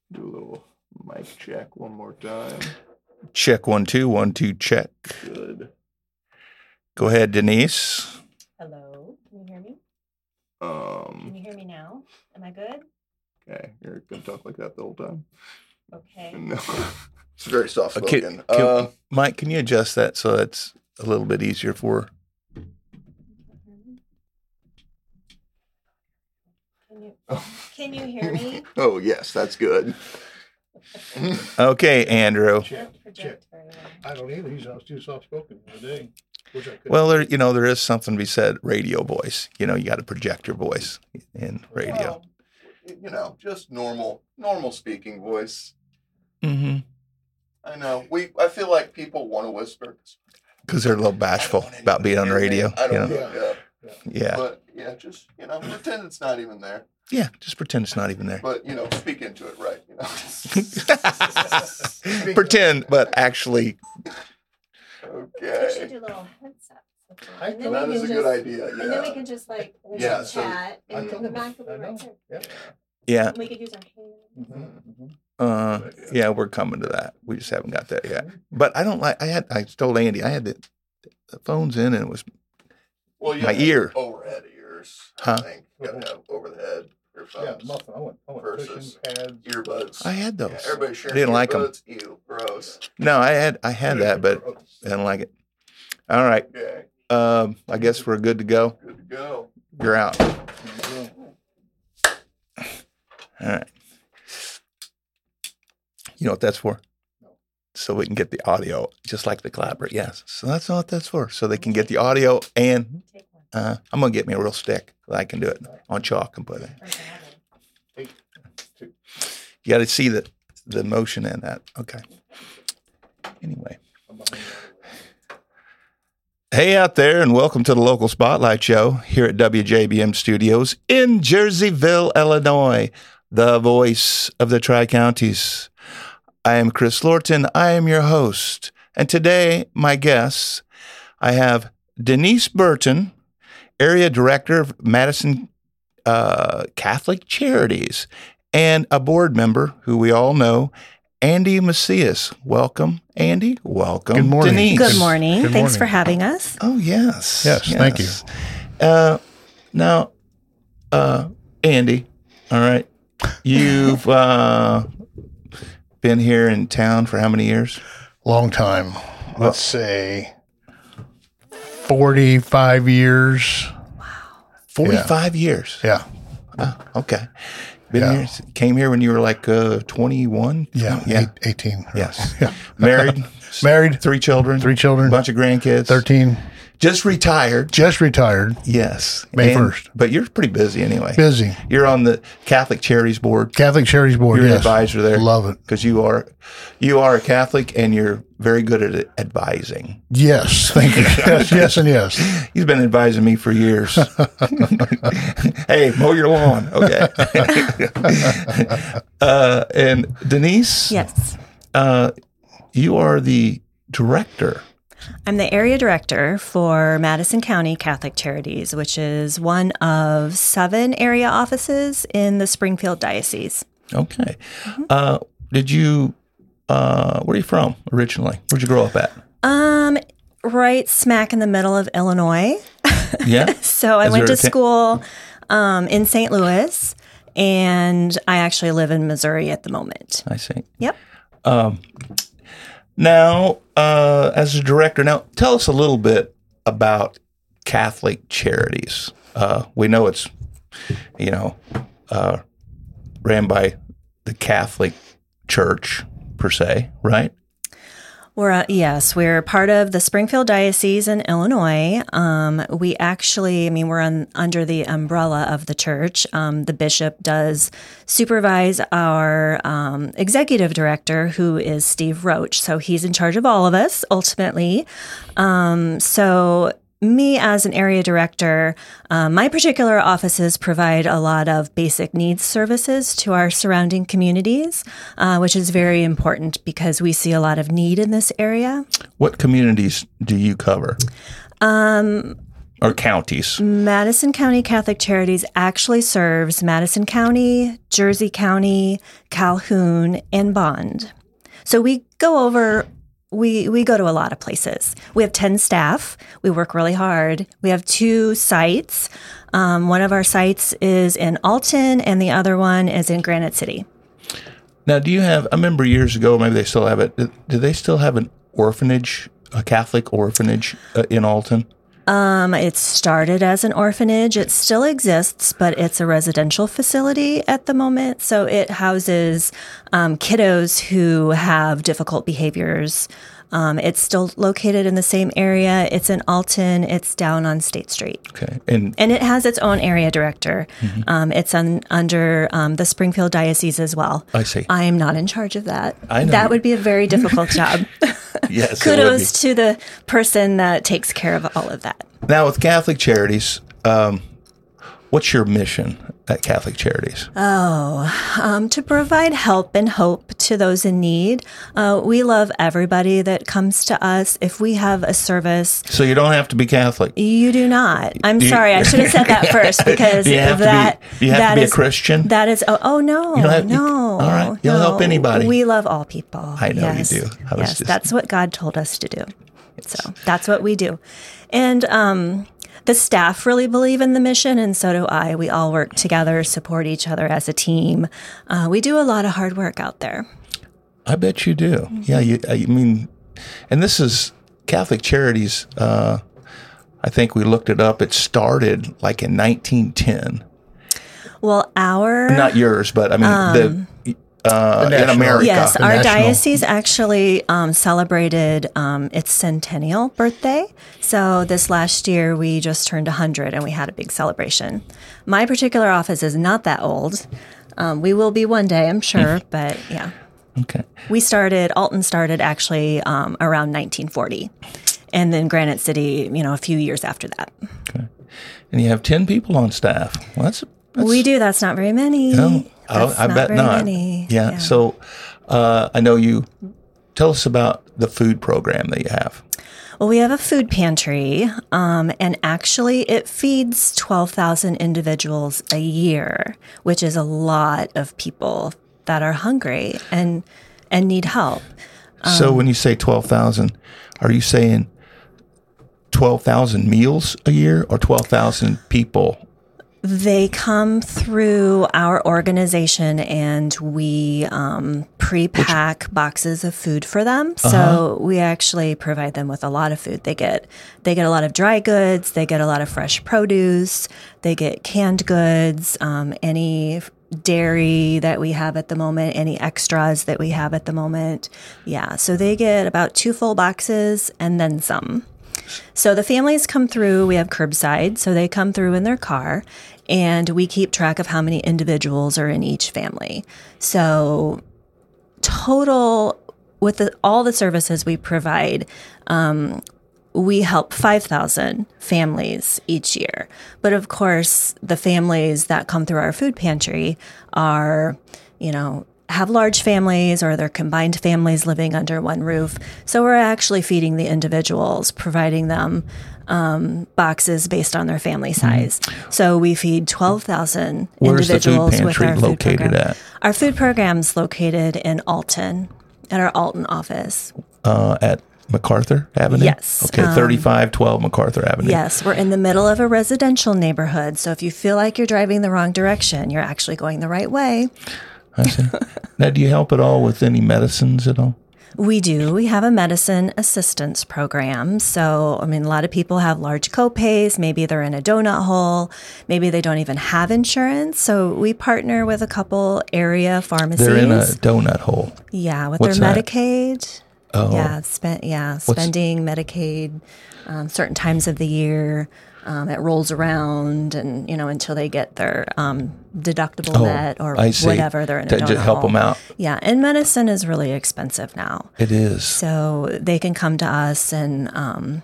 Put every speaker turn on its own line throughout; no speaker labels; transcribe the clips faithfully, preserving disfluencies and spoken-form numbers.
Do a little mic check one more time.
Check one, two, one, two, check.
Good.
Go ahead, Denise.
Hello, can you hear me?
Um.
Can you hear me now? Am I good?
Okay, you're gonna talk like that the whole time.
Okay.
No, it's very soft
Okay,
spoken.
can-
Uh,
Mike, can you adjust that so it's a little bit easier for?
Can you, can you hear me?
oh yes, that's good.
Okay, Andrew.
Check,
Don't
check.
project very well.
I don't either. He's too soft spoken today. Which I could.
Well, there, you know, there is something to be said. Radio voice. You know, you got to project your voice in radio.
Well, you know, just normal, normal speaking voice.
Mm-hmm.
I know. We. I feel like people want to whisper.
Because they're a little
I don't
bashful
want
about being on the
anyone to
radio.
hear me. I
You
don't.
know?
Yeah.
Yeah.
Yeah.
But yeah, just you know, pretend it's not even there.
Yeah. Just pretend it's not even there.
But you know, speak into it, right? You know.
Pretend, but actually.
We should
Okay.
do little headsets.
I
And then
That
we
is a
can
good
just-
idea.
And then we
Yeah.
can just like
Yeah,
chat
so-
and
I
the mic will be
I
right
know.
there.
Yeah.
Yeah.
We could use our hands.
Mm-hmm.
Uh, yeah, we're coming to that. We just haven't got that yet. But I don't like. I had. I told Andy I had the, the phones in, and it was.
Well, you
My
have
ear.
overhead ears.
Huh?
I think you gotta have over the head
Yeah,
earphones,
muffin. I want, I want
Versus-
cushion pads.
earbuds.
I had those.
Yeah, everybody sharing
Didn't like 'em.
earbuds. Ew, gross.
No, I had. I had that, but I didn't like it. All right.
Okay,
Um, I guess we're good to go.
good to go.
You're out.
Yeah.
All right. You know what that's for? So we can get the audio, just like the clapper. Yes. So that's what that's for. So they can get the audio, and
Take one.
uh, I'm gonna get me a real stick that I can do it on chalk and put it.
Or grab it.
You got to see the the motion in that. Okay. Anyway. Hey out there, and welcome to the Local Spotlight Show here at W J B M Studios in Jerseyville, Illinois, the voice of the Tri-Counties. I am Chris Lorton. I am your host. And today, my guests, I have Denise Burton, Area Director of Madison uh, Catholic Charities, and a board member who we all know, Andy Macias. Welcome, Andy. Welcome,
Good morning.
Denise.
Good morning.
Good
Thanks
morning.
for having us.
Oh, yes.
Yes, thank you.
Uh, now, uh, Andy, all right, you've uh, been here in town for how many years?
Long time. Let's say forty-five years.
forty-five years.
Yeah.
Oh, okay. Been
Yeah.
here, came here when you were like uh, twenty-one?
Yeah.
Yeah.
Eight, eighteen.
Yes.
Yeah.
Married,
Married.
three children,
Three children.
bunch of grandkids.
thirteen.
Just retired.
Just retired.
Yes.
May
And-
first.
But you're pretty busy anyway.
Busy.
You're on the Catholic Charities Board.
Catholic Charities Board.
You're an
yes.
advisor there.
Love it.
Because you are, you are a Catholic and you're very good at advising.
Yes. Thank you. yes, yes, and yes.
He's been advising me for years. Hey, mow your lawn. Okay. uh, and Denise,
Yes.
uh, you are the director.
I'm the area director for Madison County Catholic Charities, which is one of seven area offices in the Springfield Diocese.
Okay. Uh, did you, uh, where are you from originally? Where'd you grow up at?
Um, right smack in the middle of Illinois.
Yeah.
So I
Is
went
there
to
a ta-
school um, in Saint Louis, and I actually live in Missouri at the moment.
I see.
Yep.
Um, now, uh, as a director, now tell us a little bit about Catholic Charities. Uh, we know it's, you know, uh, ran by the Catholic Church per se, right?
We're uh, yes, we're part of the Springfield Diocese in Illinois. Um, we actually, I mean, we're on, under the umbrella of the church. Um, the bishop does supervise our um, executive director, who is Steve Roach. So he's in charge of all of us ultimately. Um, so. Me as an area director, um, my particular offices provide a lot of basic needs services to our surrounding communities, uh, which is very important because we see a lot of need in this area.
What communities do you cover?
Um,
or counties?
Madison County Catholic Charities actually serves Madison County, Jersey County, Calhoun, and Bond. So we go over, we, we go to a lot of places. We have ten staff. We work really hard. We have two sites. Um, one of our sites is in Alton, and the other one is in Granite City.
Now, do you have, I remember years ago, maybe they still have it, do do they still have an orphanage, a Catholic orphanage uh, in Alton?
Um, it started as an orphanage. It still exists, but it's a residential facility at the moment. So it houses um, kiddos who have difficult behaviors. Um, it's still located in the same area. It's in Alton. It's down on State Street.
Okay. And
And it has its own area director.
Mm-hmm.
Um, it's un, under um, the Springfield Diocese as well.
I see.
I am not in charge of that.
I know.
That would be a very difficult job.
Yes, it would be.
Kudos to the person that takes care of all of that.
Now, with Catholic Charities, um, what's your mission at Catholic Charities?
Oh, um, to provide help and hope to those in need. Uh, we love everybody that comes to us. If we have a service,
So you don't have to be Catholic.
you do not. I'm
Do you-
sorry, I should have said that first because
Do you have to be-
that
do you have to
that
be a
is-
Christian?
That is oh, oh no,
You don't have- you-
no.
all right. You'll
no.
help anybody.
We love all people.
I know you
yes.
do. I was
yes,
just-
that's what God told us to do. So that's what we do, and um, the staff really believe in the mission, and so do I. We all work together, support each other as a team. Uh, we do a lot of hard work out there.
I bet you do. Yeah, you, I mean, and this is Catholic Charities. Uh, I think we looked it up. It started like in nineteen ten.
Well, our
Not yours, but I mean the uh, in
national-
America.
Yes,
The
our
national-
diocese actually um, celebrated um, its centennial birthday. So this last year, we just turned one hundred and we had a big celebration. My particular office is not that old. Um, we will be one day, I'm sure, but yeah.
Okay.
We started, Alton started actually um, around nineteen forty. And then Granite City, you know, a few years after that.
Okay. And you have ten people on staff. Well, that's, that's
We do. That's not very many.
No, I,
That's
I
not
bet
very
not.
many.
Yeah.
Yeah.
So uh, I know you. Tell us about the food program that you have.
Well, we have a food pantry, um, and actually it feeds twelve thousand individuals a year, which is a lot of people that are hungry and and need help.
So when you say twelve thousand, are you saying twelve thousand meals a year or twelve thousand people?
They come through our organization, and we um, pre-pack boxes of food for them. So
Uh-huh.
we actually provide them with a lot of food. They get they get a lot of dry goods. They get a lot of fresh produce. They get canned goods. Um, any dairy that we have at the moment, any extras that we have at the moment. Yeah, so they get about two full boxes and then some. So the families come through, we have curbside, so they come through in their car, and we keep track of how many individuals are in each family. So total, with the, all the services we provide, um, we help five thousand families each year. But of course, the families that come through our food pantry are, you know, have large families or they're combined families living under one roof. So we're actually feeding the individuals, providing them um, boxes based on their family size. Mm-hmm. So we feed twelve thousand
Where's the food
individuals with
pantry
our food
located
program.
at?
Our food program's located in Alton, at our Alton office.
Uh, at MacArthur Avenue?
Yes,
Okay,
um,
thirty-five twelve MacArthur Avenue.
Yes, we're in the middle of a residential neighborhood. So if you feel like you're driving the wrong direction, you're actually going the right way.
I see. Now, do you help at all with any medicines at all?
We do. We have a medicine assistance program. So, I mean, a lot of people have large copays. Maybe they're in a donut hole. Maybe they don't even have insurance. So we partner with a couple area pharmacies.
They're in a donut hole.
Yeah, with
What's
their
that?
Medicaid.
Oh.
Yeah, spend yeah, spending Medicaid um, certain times of the year. Um, it rolls around, and you know until they get their um, deductible
Oh,
met or
I see.
whatever. They're in a
To
donut
just help
hole.
them out.
Yeah, and medicine is really expensive now.
It is.
So they can come to us and, um,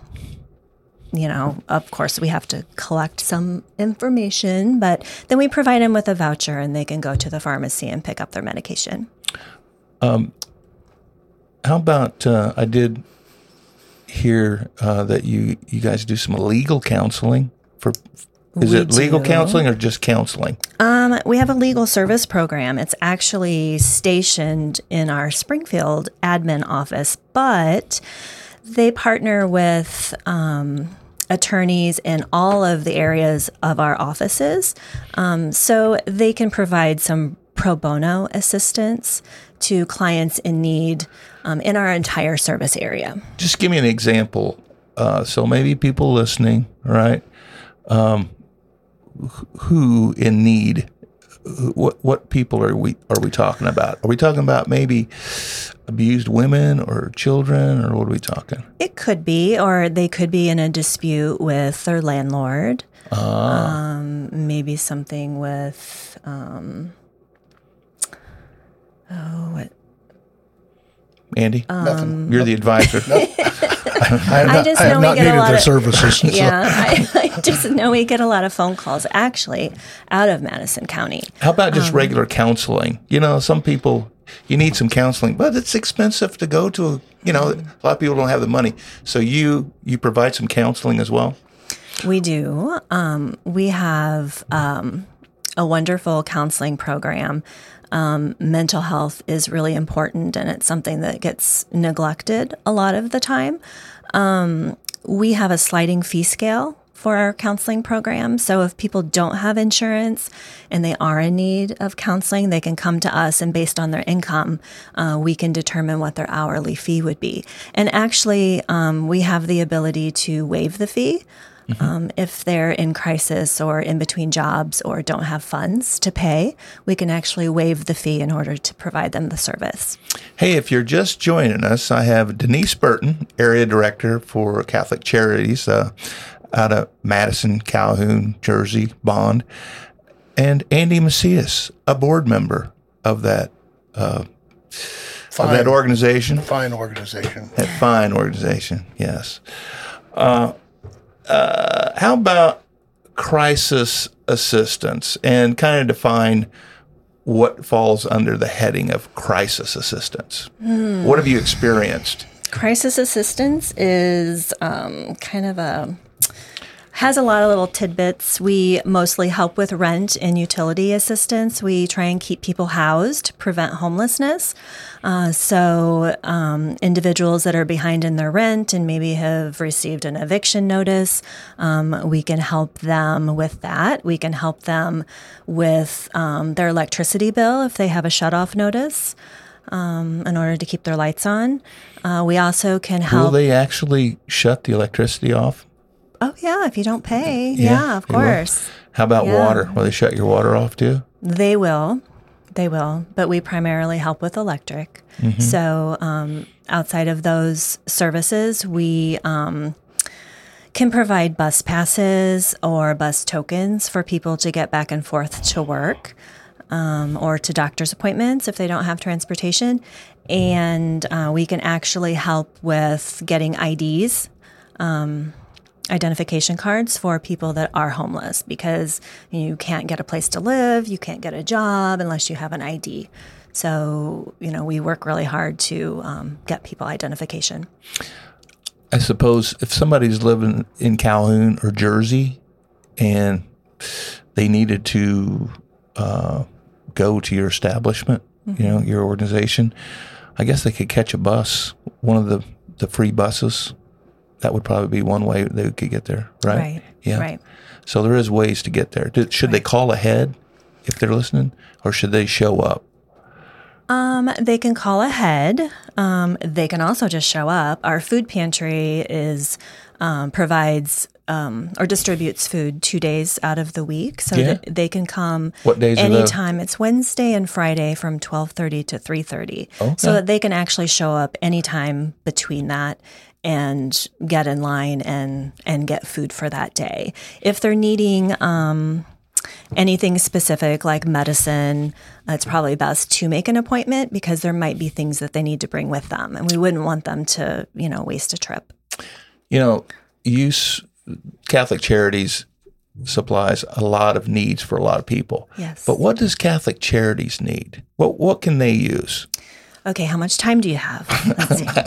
you know, of course we have to collect some information, but then we provide them with a voucher and they can go to the pharmacy and pick up their medication.
How about, uh, I did hear uh, that you you guys do some legal counseling for. Is
We
it legal
do.
counseling or just counseling?
Um, we have a legal service program. It's actually stationed in our Springfield admin office, but they partner with um, attorneys in all of the areas of our offices. Um, so they can provide some pro bono assistance to clients in need um, in our entire service area.
Just give me an example. Uh, so maybe people listening, right? Um, who in need? Who- What what people are we are we talking about? Are we talking about maybe abused women or children, or what are we talking?
It could be, or they could be in a dispute with their landlord.
Ah,
Um, maybe something with, um, oh, what?
Andy,
Nothing.
you're the advisor.
I have
I
not,
just
I
know
have
we
not
get a
needed
lot
their
of-
services. so-
Yeah, I, I just know we get a lot of phone calls actually out of Madison County.
How about
Um,
just regular counseling? You know, some people, you need some counseling, but it's expensive to go to. You know, a lot of people don't have the money. So you you provide some counseling as well.
We do. Um, we have um, a wonderful counseling program. Um, mental health is really important, and it's something that gets neglected a lot of the time. Um, we have a sliding fee scale for our counseling program. So if people don't have insurance and they are in need of counseling, they can come to us, and based on their income, uh, we can determine what their hourly fee would be. And actually, um, we have the ability to waive the fee. Um, if they're in crisis or in between jobs or don't have funds to pay, we can actually waive the fee in order to provide them the service.
Hey, if you're just joining us, I have Denise Burton, Area Director for Catholic Charities uh, out of Madison, Calhoun, Jersey, Bond, and Andy Macias, a board member of that uh, of that organization.
Fine organization.
That fine organization, yes. Uh, uh, how about crisis assistance, and kind of define what falls under the heading of crisis assistance? What have you experienced?
Crisis assistance is um, kind of a has a lot of little tidbits. We mostly help with rent and utility assistance. We try and keep people housed, prevent homelessness. Uh, so um, individuals that are behind in their rent and maybe have received an eviction notice, um, we can help them with that. We can help them with um, their electricity bill if they have a shutoff notice um, in order to keep their lights on. Uh, we also can
Will
help.
they actually shut the electricity off?
Oh, yeah, if you don't pay.
Yeah,
Yeah, of
they will.
course.
How about
Yeah.
water? Will they shut your water off too?
They will. They will. But we primarily help with electric. So um, outside of those services, we um, can provide bus passes or bus tokens for people to get back and forth to work um, or to doctor's appointments if they don't have transportation. And uh, we can actually help with getting I Ds. Um, identification cards for people that are homeless, because you can't get a place to live, you can't get a job unless you have an I D. So, you know, we work really hard to um, get people identification.
I suppose if somebody's living in Calhoun or Jersey and they needed to uh, go to your establishment, you know, your organization, I guess they could catch a bus, one of the, the free buses. That would probably be one way they could get there, right?
Right.
Yeah.
Right.
So there is ways to get there. Did, should they call ahead if they're listening, or should they show up?
Um, they can call ahead. Um, they can also just show up. Our food pantry is um, provides um, or distributes food two days out of the week, so
Yeah.
that they can come
What days are those?
anytime. It's Wednesday and Friday from twelve thirty to three thirty,
Okay.
so that they can actually show up anytime between that and get in line and and get food for that day. If they're needing um, anything specific like medicine, it's probably best to make an appointment, because there might be things that they need to bring with them, and we wouldn't want them to, you know, waste a trip.
You know, use Catholic Charities supplies a lot of needs for a lot of people.
Yes.
But what does Catholic Charities need? What what can they use?
Okay, how much time do you have? Let's see.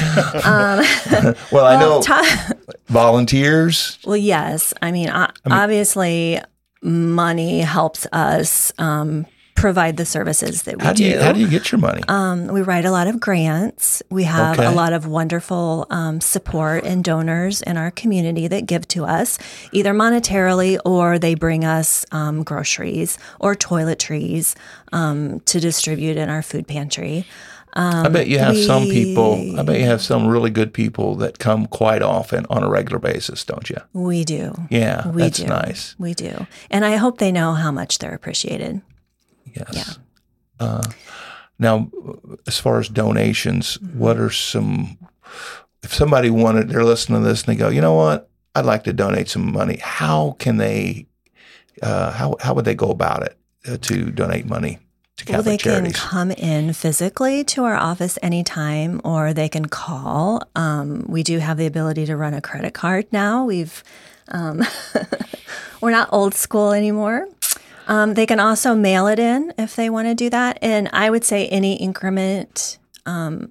um,
Well, I know
ti-
volunteers.
well, yes. I mean, o- obviously, money helps us um, provide the services that we
How do you how do you get your money?
Um, we write a lot of grants. We have
Okay.
a lot of wonderful um, support and donors in our community that give to us, either monetarily or they bring us um, groceries or toiletries um, to distribute in our food pantry.
I bet you have some
we-
people. I bet you have some really good people that come quite often on a regular basis, don't you?
We do.
Yeah,
We
that's
do.
nice.
We do. And I hope they know how much they're appreciated.
Yes.
Yeah.
Uh, now, as far as donations,
Mm-hmm.
what are some? If somebody wanted, they're listening to this and they go, you know what, I'd like to donate some money. How can they? Uh, how how would they go about it uh, to donate money to
Well, they
Catholic
can
charities?
come in physically to our office anytime, or they can call. Um, we do have the ability to run a credit card now. We've um, we're not old school anymore. Um, they can also mail it in if they want to do that, and I would say any increment um,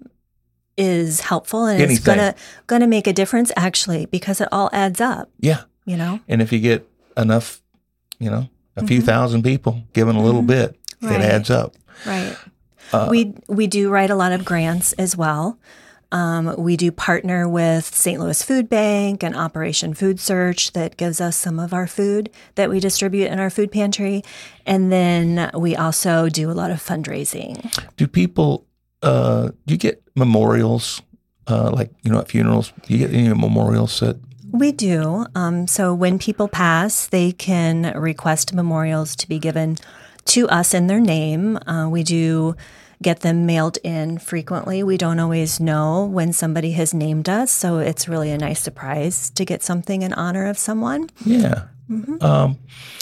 is helpful and it's
Anything.
gonna gonna make a difference actually because it all adds up.
Yeah,
You know,
and if you get enough, you know, a few thousand people giving a little bit,
Mm-hmm. Right.
it adds up.
right?
Uh,
we we do write a lot of grants as well. Um, we do partner with Saint Louis Food Bank and Operation Food Search that gives us some of our food that we distribute in our food pantry. And then we also do a lot of fundraising.
Do people? Uh, do you get memorials? Uh, like you know, at funerals, do you get any memorials that?
We do. Um, so when people pass, they can request memorials to be given to us in their name. Uh, we do get them mailed in frequently. We don't always know when somebody has named us, so it's really a nice surprise to get something in honor of someone.
Yeah.
Mm-hmm.
Um,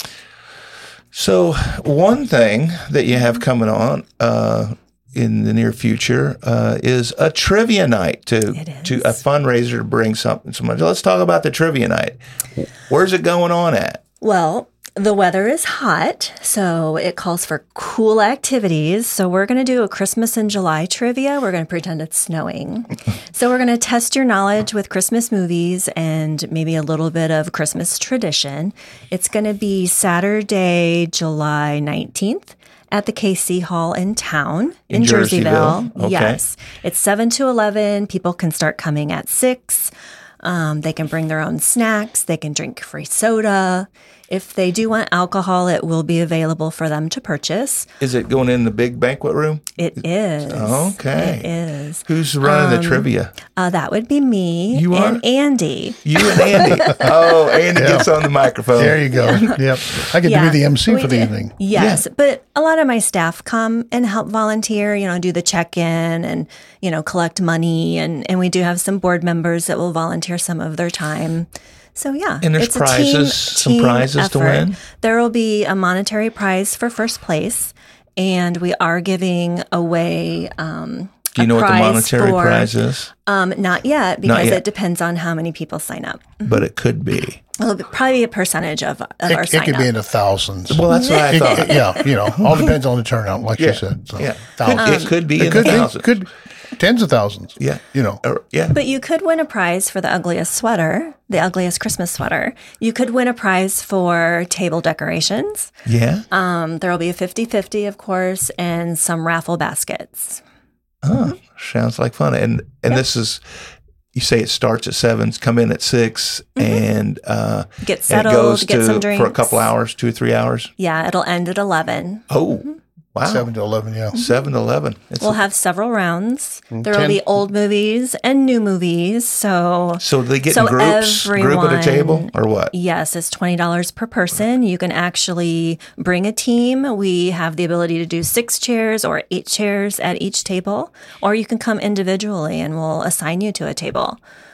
so one thing that you have coming on uh, in the near future uh, is a trivia night to
It is.
to a fundraiser to bring something. Somebody. Let's talk about the trivia night. Where's it going on at?
Well, the weather is hot, so it calls for cool activities. So we're going to do a Christmas in July trivia. We're going to pretend it's snowing. So we're going to test your knowledge with Christmas movies and maybe a little bit of Christmas tradition. It's going to be Saturday, July nineteenth at the K C Hall in town in,
In
Jerseyville.
Jerseyville? Okay.
Yes. It's seven to eleven. People can start coming at six. Um, they can bring their own snacks. They can drink free soda. If they do want alcohol, it will be available for them to purchase.
Is it going in the big banquet room?
It is.
Okay.
It is.
Who's running
Um,
the trivia?
Uh, that would be me
You
and
are?
Andy.
You and Andy. Oh, Andy gets on the microphone.
There you go. Yep. I get
Yeah,
to be the M C
we
for the
do.
evening.
Yes, but a lot of my staff come and help volunteer, you know, do the check-in and, you know, collect money. And, and we do have some board members that will volunteer some of their time. So, yeah.
And there's
it's a
prizes,
team-
some
team
prizes to
effort.
win?
There will be a monetary prize for first place. And we are giving away um,
Do you
a
know what the
prize
monetary
for-
prize is?
Um, not yet, because
yet.
it depends on how many people sign up.
But it could be.
It'll be probably a percentage of, of our
It, it
sign
could
up.
be in the thousands.
Well, that's what I
It-
thought.
it- yeah, you know, all depends on the turnout, like
Yeah.
you said. So,
Yeah.
thousands.
it could be
It
in
could
the
be,
thousands.
could tens of thousands.
Yeah.
You know,
Or- yeah.
But you could win a prize for the ugliest sweater, the ugliest Christmas sweater. You could win a prize for table decorations.
Yeah.
Um, there will be a fifty-fifty, of course, and some raffle baskets.
Oh, sounds like fun. And and this is, you say it starts at seven, come in at six, and uh,
Get
and it
settled,
goes
get
to
some drinks.
for a couple hours, two or three hours.
Yeah, it'll end at eleven.
Oh, wow.
seven to eleven. Yeah.
Seven to eleven. It's
We'll have several rounds. There will
ten-
be old movies and new movies. So
so they get
so
in groups, group at a
everyone-
table, or what?
yes, it's twenty dollars per person. You can actually bring a team. We have the ability to do six chairs or eight chairs at each table, or you can come individually and we'll assign you to a table.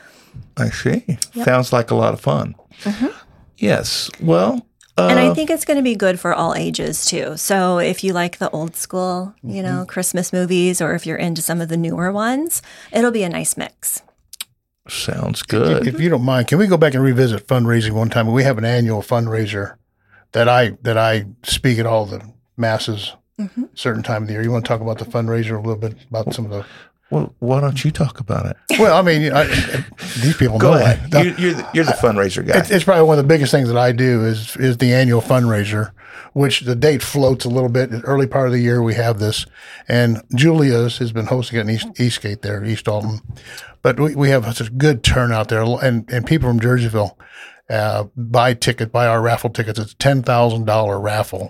I see. Sounds like a lot of fun. Yes. Well, uh,
And I think it's going to be good for all ages too. So if you like the old school, you know, Christmas movies, or if you're into some of the newer ones, it'll be a nice mix.
sounds good.
If you don't mind, can we go back and revisit fundraising one time? We have an annual fundraiser that I that I speak at all the masses
certain time of the year. You want to talk about the fundraiser a little bit about some of the.
Well, why don't you talk about it?
Well, I mean, I, these people
Go
know
ahead.
that.
You, you're, the, you're the fundraiser guy.
It's, it's probably one of the biggest things that I do is is the annual fundraiser, which the date floats a little bit. In the early part of the year, we have this, and Julia's has been hosting it in East, Eastgate there, East Alton. But we, we have such a good turnout there, and, and people from Jerseyville uh, buy ticket, buy our raffle tickets. It's a ten thousand dollars raffle.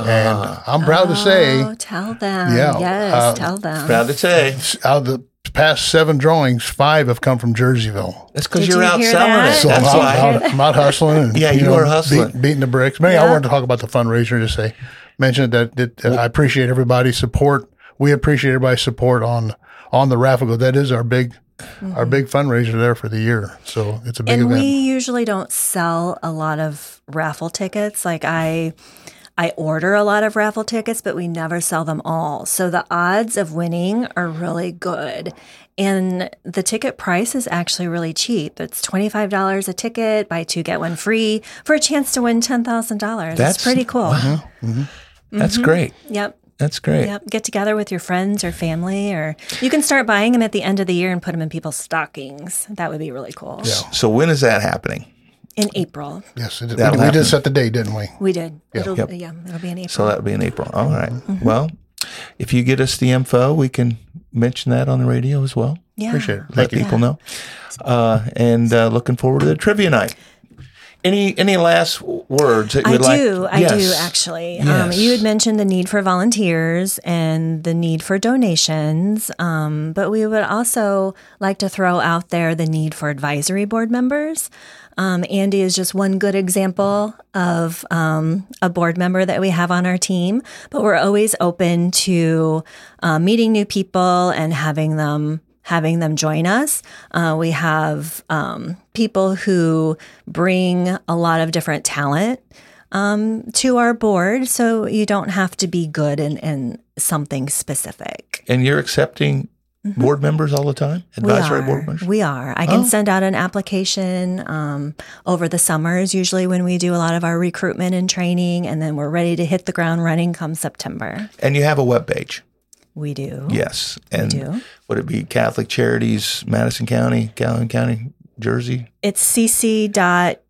And I'm proud to say,
Oh, tell them.
Yeah,
Yes,
uh,
tell them.
Proud to say.
out of the past seven drawings, five have come from Jerseyville.
That's because
Did
you're
you
out
hear
selling
that?
it.
So
That's
I'm,
why.
out, I'm out hustling. And,
Yeah, you are hustling.
beat- beating the bricks. But anyway,
Yeah.
I wanted to talk about the fundraiser. Just say, mention that, that uh, I appreciate everybody's support. We appreciate everybody's support on on the raffle. That is our big our big fundraiser there for the year. So it's a big
And
event.
we usually don't sell a lot of raffle tickets. Like I I order a lot of raffle tickets, but we never sell them all. So the odds of winning are really good. And the ticket price is actually really cheap. It's twenty-five dollars a ticket, buy two, get one free for a chance to win ten thousand dollars.
That's-
That's pretty cool.
Wow. That's great.
Yep.
That's great.
Yep. Get together with your friends or family, or you can start buying them at the end of the year and put them in people's stockings. That would be really cool.
Yeah.
So when is that happening?
In April.
Yes, it, we,
That'll
we
happen.
did set the date, didn't we?
We did.
Yeah.
It'll,
Yep.
yeah, it'll be in April.
So that would be in April. All right.
Mm-hmm.
Well, if you get us the info, we can mention that on the radio as well.
yeah.
Appreciate it.
Let
Thank you.
people know. Uh, and uh, looking forward to the trivia night. Any any last words that you
I
would like?
do. I
Yes.
do actually. Um,
Yes.
you had mentioned the need for volunteers and the need for donations, um, but we would also like to throw out there the need for advisory board members. Um, Andy is just one good example of um, a board member that we have on our team, but we're always open to uh, meeting new people and having them having them join us. Uh, we have um, people who bring a lot of different talent um, to our board, so you don't have to be good in, in something specific.
And you're accepting board members all the time? Advisory
we are.
board members?
We are. I can
Oh.
send out an application um, over the summers, usually when we do a lot of our recruitment and training, and then we're ready to hit the ground running come September.
And you have a web page.
We do.
Yes. And
do.
would it be Catholic Charities, Madison County, Calhoun County, Jersey?
It's c c dot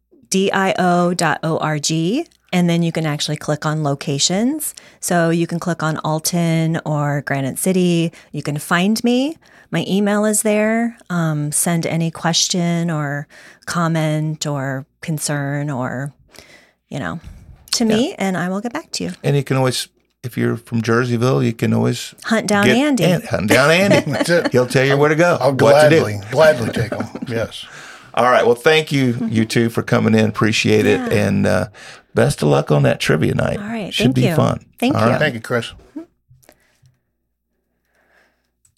dio dot org, and then you can actually click on locations. So you can click on Alton or Granite City. You can find me. My email is there. Um, send any question or comment or concern or, you know, to me, and I will get back to you.
And you can always, if you're from Jerseyville, you can always
Hunt down
get
Andy.
An- hunt down Andy.
That's it.
He'll tell you where to go.
I'll
what to
gladly,
do.
gladly take them. Yes.
All right. Well, thank you, you two, for coming in. Appreciate it.
Yeah.
And uh, best of luck on that trivia night.
All right.
Should
Thank
be
you.
fun.
Thank
All
you.
right.
Thank you, Chris.